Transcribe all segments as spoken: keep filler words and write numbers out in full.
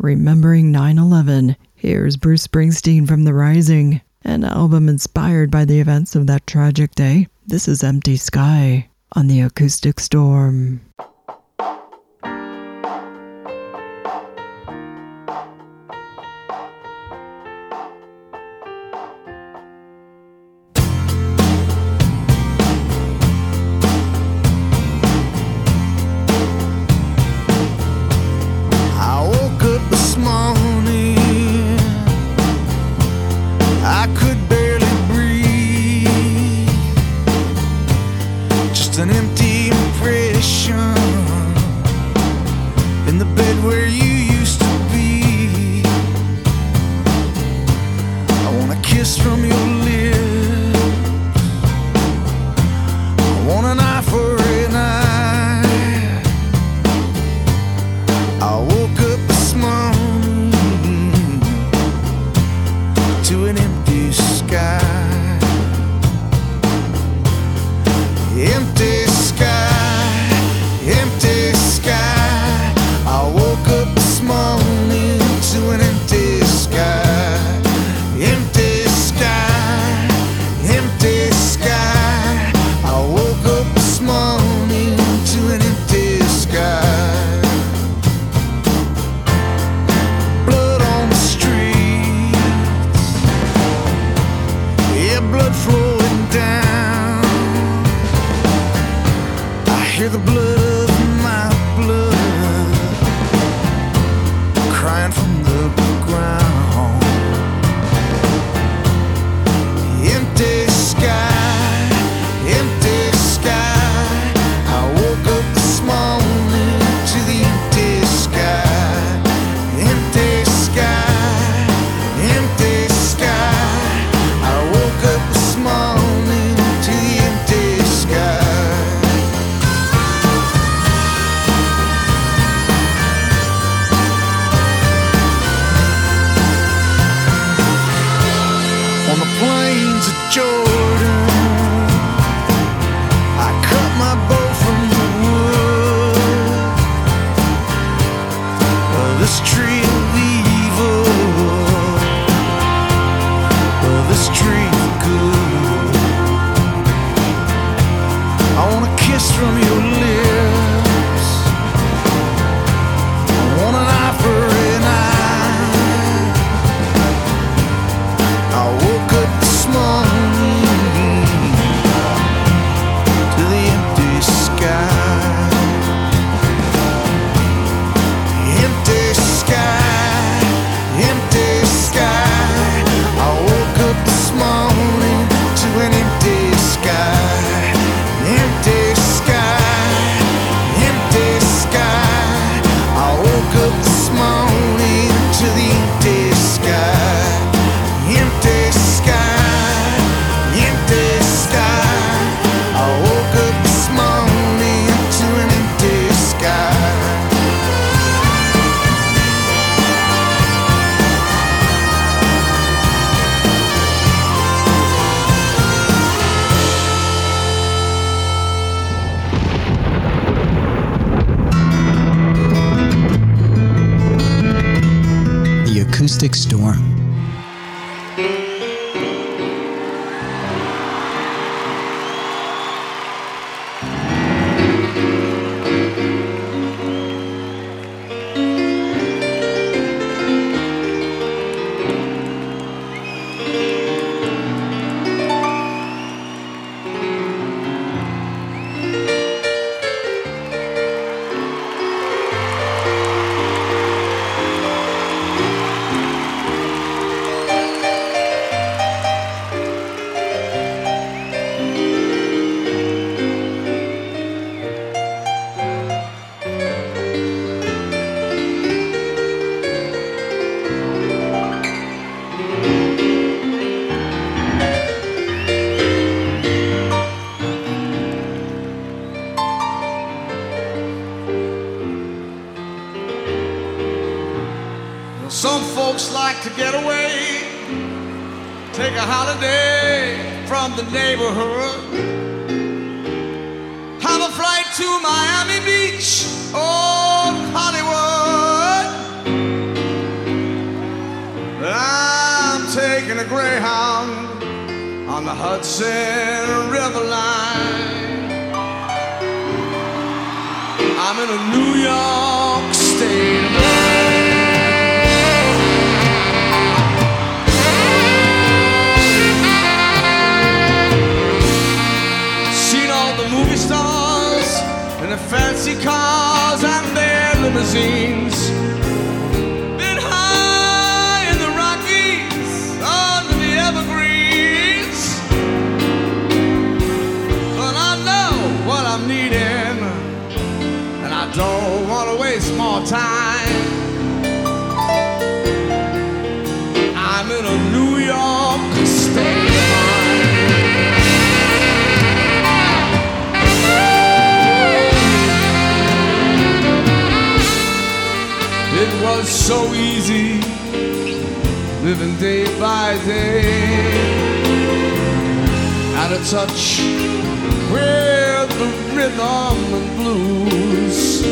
Remembering nine eleven, here's Bruce Springsteen from The Rising, an album inspired by the events of that tragic day. This is Empty Sky on the Acoustic Storm. Acoustic Storm. Some folks like to get away, take a holiday from the neighborhood, have a flight to Miami Beach or Hollywood. Greyhound on the Hudson River line. I'm in a New York state of mind. Seen all the movie stars and the fancy cars and their limousines. Been high in the Rockies under the evergreens. But I know what I'm needing, and I don't want to waste more time. I'm in a New York state of mind. It was so easy living day by day, out of touch with the rhythm and blues.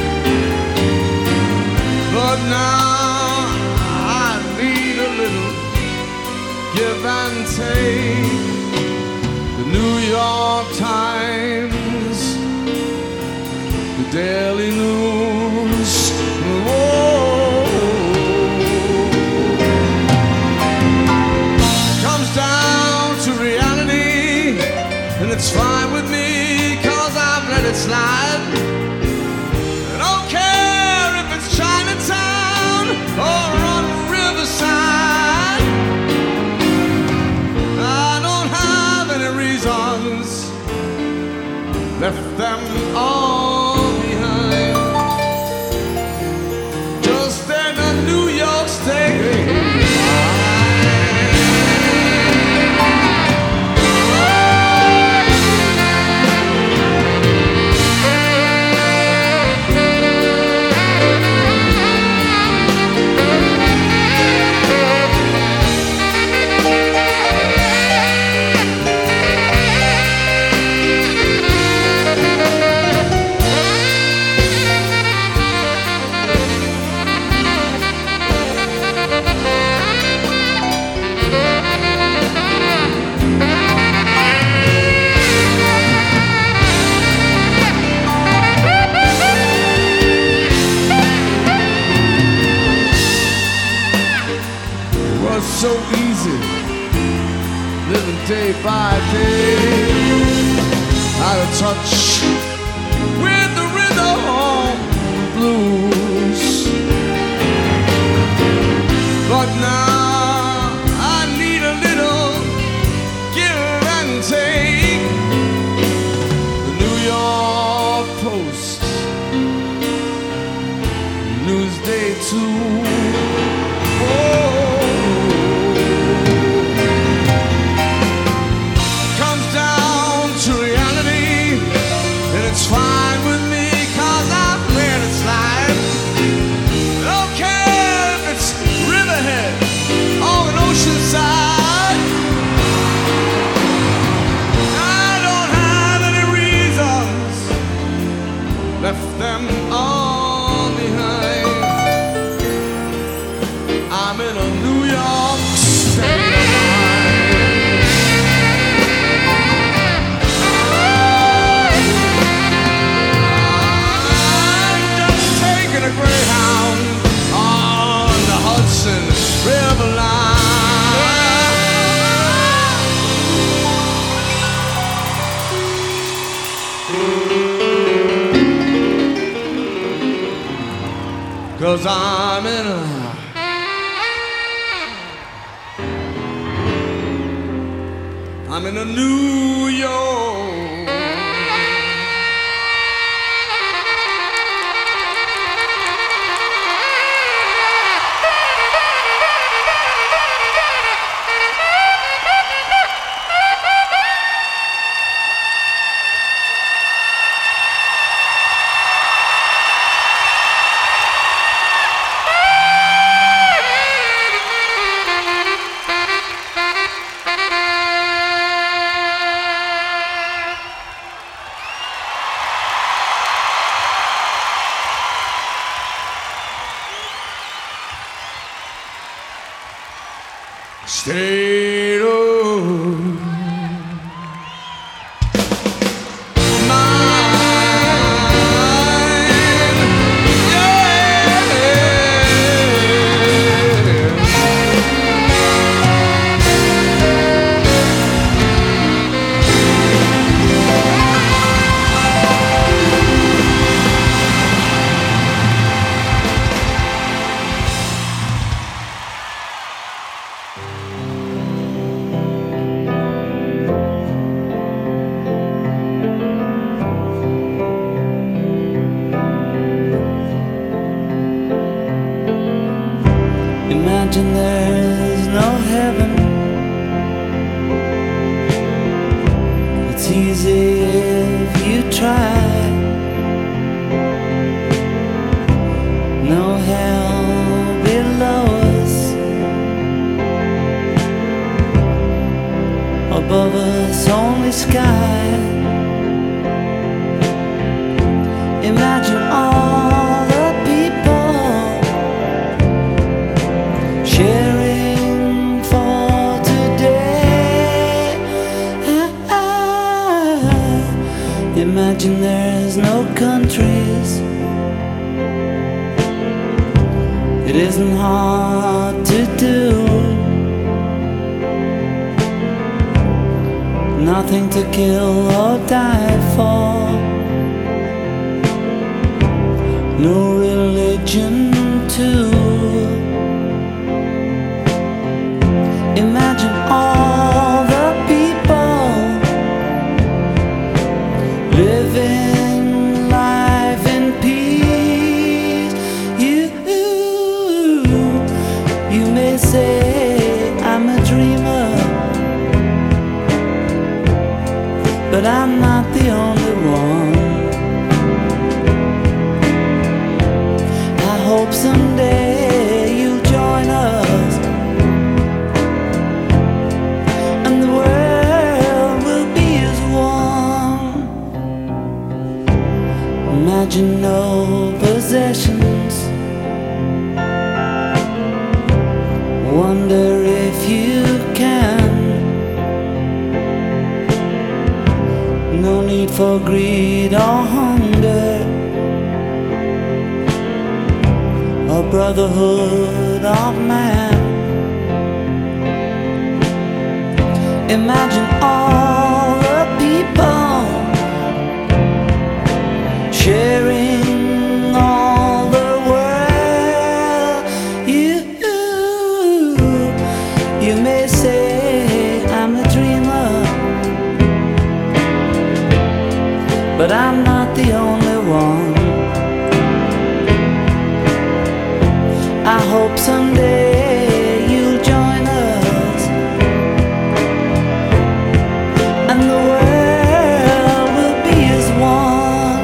But now I need a little give and take. The New York Times, the Daily News, whoa, comes down to reality, and it's fine with me, cause I've let it slide. I don't care if it's Chinatown or on Riverside. I don't have any reasons, left them all behind. Just in a New York state. So easy, living day by day, out of touch with the rhythm blues. But now I need a little give and take. The New York Post, Newsday too. Whoa. It's fine with me, cause I've let it slide. I don't care if it's Riverhead or an Oceanside. I don't have any reasons, left them all behind. I'm in a New York state of mind. A Greyhound on the Hudson River line. 'Cause I'm in a I'm in a New York. state of Imagine there's no heaven. It's easy if you try. No hell below us, above us only sky. Imagine all the people sharing for today. Imagine there's no countries. It isn't hard to do. Nothing to kill or die for. No religion too. Imagine all the people living life in peace. You, you may say I'm a dreamer, but I'm not the only one. I hope someday you'll join us, and the world will be as one. Imagine no possessions. Wonder if you can. No need for greed or hunger, a brotherhood of man. Imagine all the people sharing all the world. You, you may say I'm a dreamer, but I'm not the only one. I hope someday you'll join us, and the world will be as one.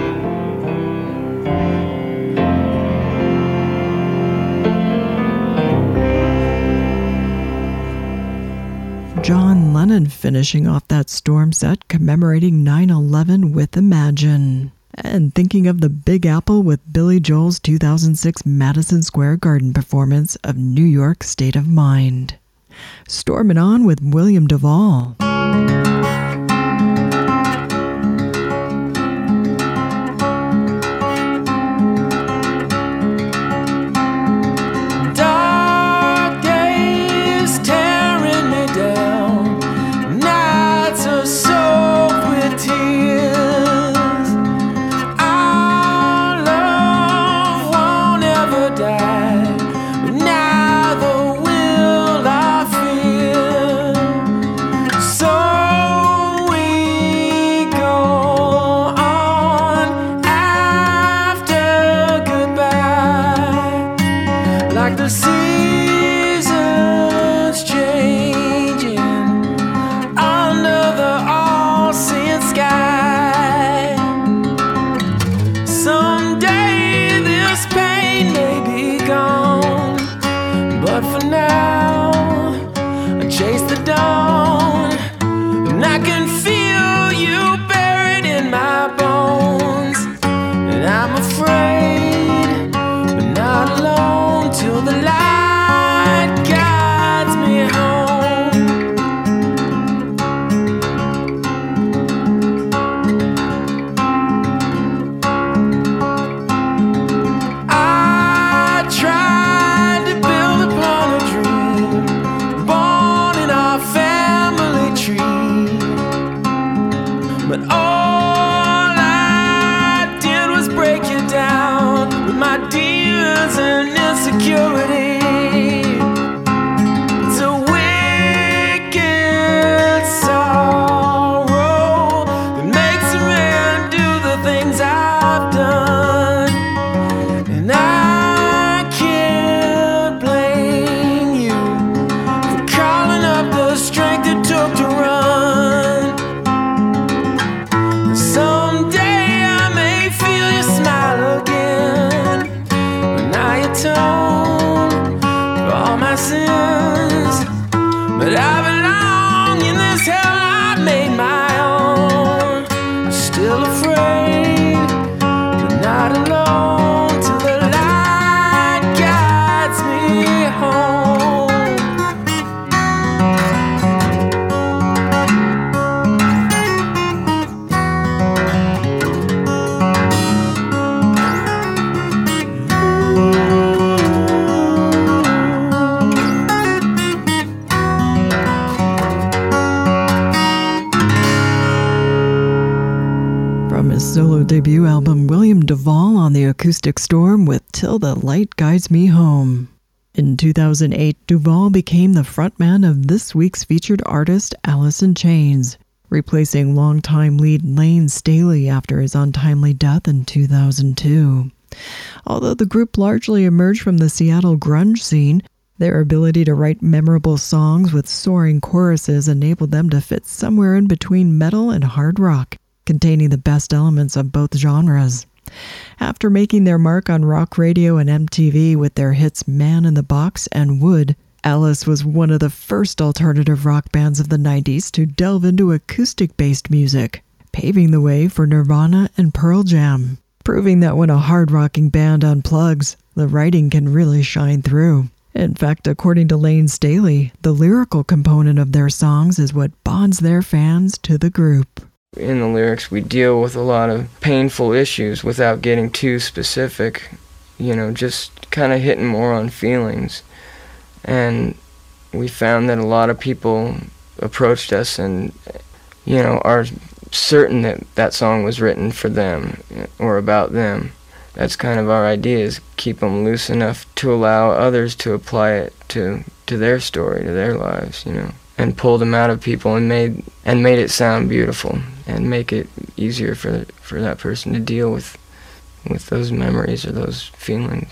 John Lennon finishing off that storm set commemorating nine eleven with Imagine. And thinking of the Big Apple with Billy Joel's two thousand six Madison Square Garden performance of New York State of Mind. Storming on with William Duvall. Dark days tearing me down, nights are soaked with tears. Like the seasons changing under the all-seeing sky. Someday this pain may be gone, but for now I chase the dawn, and I can feel you buried in my bones, and I'm afraid but not alone till the light insecurity. It's a wicked sorrow that makes a man do the things I've done. And I can't blame you for calling up the strength it took to run. Someday I may feel your smile again, but now you atone for all my sins. But I belong in this hell I made my own. I'm still afraid, but not alone, till the light guides me home. From his solo debut album, William DuVall on the Acoustic Storm with Till the Light Guides Me Home. In two thousand eight, DuVall became the frontman of this week's featured artist, Alice in Chains, replacing longtime lead Lane Staley after his untimely death in two thousand two. Although the group largely emerged from the Seattle grunge scene, their ability to write memorable songs with soaring choruses enabled them to fit somewhere in between metal and hard rock, containing the best elements of both genres. After making their mark on rock radio and M T V with their hits Man in the Box and Wood, Alice was one of the first alternative rock bands of the nineties to delve into acoustic-based music, paving the way for Nirvana and Pearl Jam, proving that when a hard-rocking band unplugs, the writing can really shine through. In fact, according to Lane Staley, the lyrical component of their songs is what bonds their fans to the group. In the lyrics, we deal with a lot of painful issues without getting too specific, you know, just kind of hitting more on feelings. And we found that a lot of people approached us and, you know, are certain that that song was written for them or about them. That's kind of our idea, is keep them loose enough to allow others to apply it to, to their story, to their lives, you know, and pull them out of people and made and made it sound beautiful and make it easier for for that person to deal with with those memories or those feelings.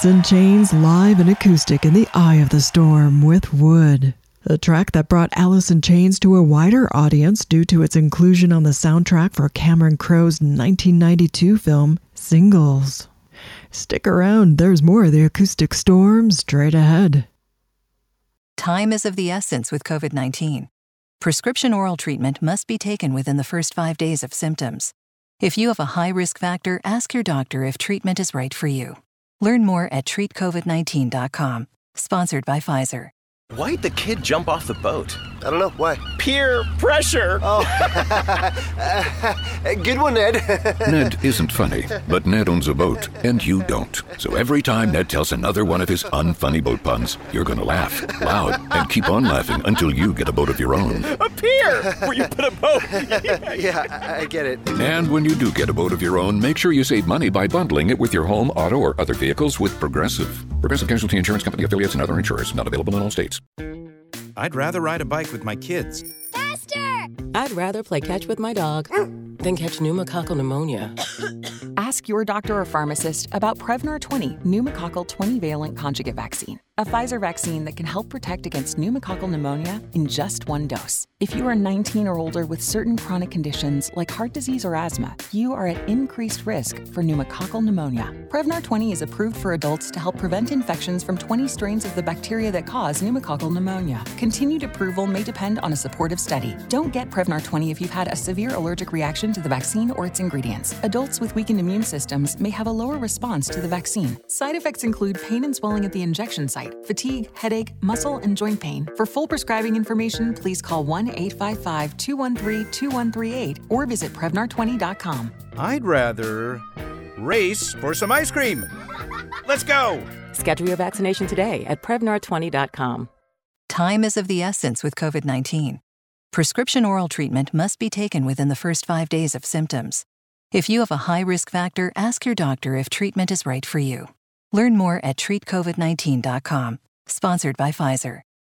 Alice in Chains live and acoustic in the eye of the storm with Wood. A track that brought Alice in Chains to a wider audience due to its inclusion on the soundtrack for Cameron Crowe's nineteen ninety-two film, Singles. Stick around, there's more of the Acoustic Storm straight ahead. Time is of the essence with COVID nineteen. Prescription oral treatment must be taken within the first five days of symptoms. If you have a high risk factor, ask your doctor if treatment is right for you. Learn more at treat covid nineteen dot com. Sponsored by Pfizer. Why'd the kid jump off the boat? I don't know. Why? Peer pressure. Oh. Good one, Ned. Ned isn't funny, but Ned owns a boat, and you don't. So every time Ned tells another one of his unfunny boat puns, you're going to laugh loud and keep on laughing until you get a boat of your own. A pier where you put a boat. Yeah, I get it. And when you do get a boat of your own, make sure you save money by bundling it with your home, auto, or other vehicles with Progressive. Progressive Casualty Insurance Company affiliates and other insurers. Not available in all states. I'd rather ride a bike with my kids. Faster! I'd rather play catch with my dog than catch pneumococcal pneumonia. Ask your doctor or pharmacist about Prevnar twenty pneumococcal twenty-valent conjugate vaccine, a Pfizer vaccine that can help protect against pneumococcal pneumonia in just one dose. If you are nineteen or older with certain chronic conditions like heart disease or asthma, you are at increased risk for pneumococcal pneumonia. Prevnar twenty is approved for adults to help prevent infections from twenty strains of the bacteria that cause pneumococcal pneumonia. Continued approval may depend on a supportive study. Don't get Prevnar twenty if you've had a severe allergic reaction to the vaccine or its ingredients. Adults with weakened immune systems may have a lower response to the vaccine. Side effects include pain and swelling at the injection site, fatigue, headache, muscle, and joint pain. For full prescribing information, please call one eight five five, two one three, two one three eight or visit Prevnar twenty dot com. I'd rather race for some ice cream. Let's go! Schedule your vaccination today at Prevnar twenty dot com. Time is of the essence with COVID nineteen. Prescription oral treatment must be taken within the first five days of symptoms. If you have a high risk factor, ask your doctor if treatment is right for you. Learn more at treat covid nineteen dot com. Sponsored by Pfizer.